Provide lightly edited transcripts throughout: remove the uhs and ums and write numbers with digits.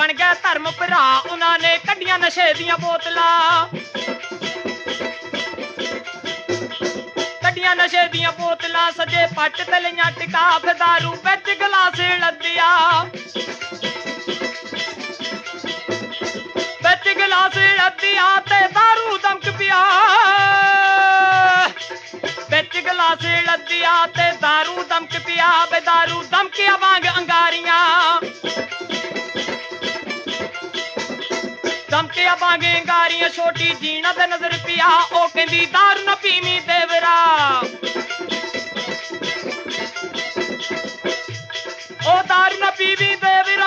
बन गए धर्म भरा उन्होंने कड्डियां नशे दियां बोतलां कड्डियां नशे दियां बोतलां सजे पट ते लियां टिका फिर दारू बिच गलास लद्दिया बिच गलास लद्दिया ते दारू दमक पिया बिच गलास लद्दिया ते दारू दमक पिया बे दारू दमकिया वांग अंगारियां दमकिया वांग अंगारियां छोटी जीना ते नजर पिया ओ कहंदी दारू न पीवी देवरा ओ दारू न पीवी देवरा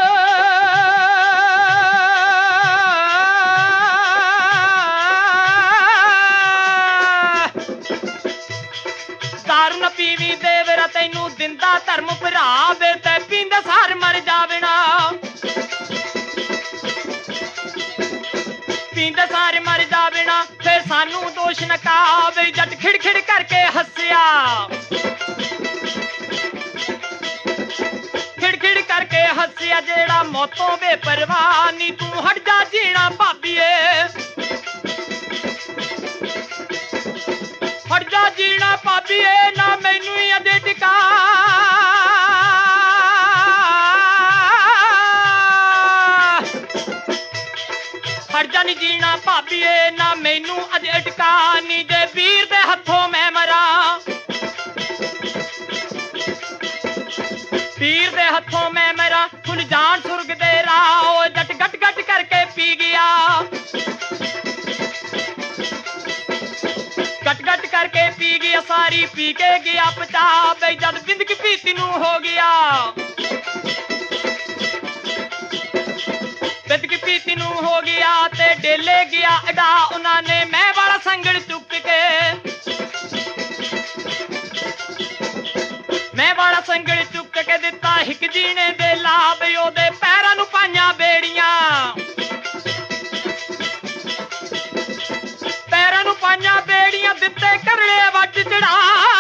दारू न पीवी देवरा तैनू दिंदा धर्म भरा वे ते पींदे सार मर जावना पींदे सारे मर जावना फिर सानू दोष नकावे जट खिड़खिड़ करके हस्या खिड़खिड़ करके हस्या जेड़ा मौतों बेपरवाह नी तू हट जा जीना भाभीए हट जा जीना भाभीए ना मैनू ही अजे टिका हट जा नी जीना भाभीए ना मैनू अजे टिका नी जे वीर दे हथों मैं मरा वीर दे हथों मैं मरा खुल जान सुर्ग दे राह जट गट गट करके पी गया गट गट करके पी गया सारी पी के गया पचा बे जद जिंदगी पीती नू हो गया जिंदगी पीती नू हो गया ते डेले गया अड़ा उन्होंने मैं वाला संगल चुक के मैं वाला संगल चुक के दिता हिक जीने दे लाभ ओदे पैरां नू पाइयां बेड़ियां पैरां नू पाइयां बेड़ियां दिते करड़े वट चढ़ा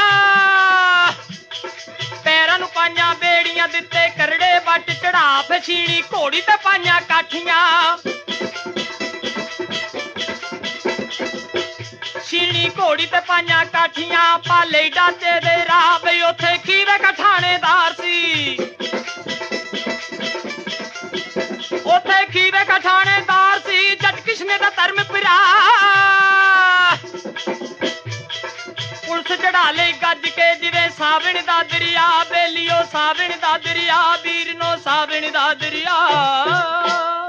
पैरां नू पाइयां बेड़ियां दिते करड़े वट चढ़ा फछीणी घोड़ी ते पाइयां काठियां छीणी घोड़ी ते पाइयां काठियां पाले डाचे दे राह बई उथे खीवे का थानेदार सी उथे खीवे का थानेदार सी जट किसने दा धर्म भरा पुलिस चढ़ा ले गज के जिवे सावण दा दरिया बेलियो सावण दा दरिया वीर नो सावण दा दरिया